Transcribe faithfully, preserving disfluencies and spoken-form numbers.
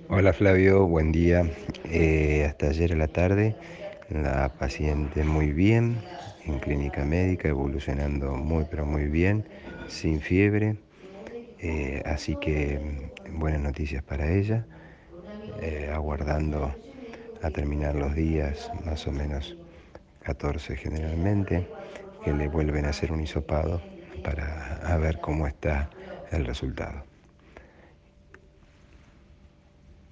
Hola Flavio, buen día. Eh, hasta ayer a la tarde, la paciente muy bien, en clínica médica, evolucionando muy pero muy bien, sin fiebre. Eh, así que mm, buenas noticias para ella, eh, aguardando a terminar los días, más o menos catorce generalmente, que le vuelven a hacer un hisopado para a ver cómo está el resultado.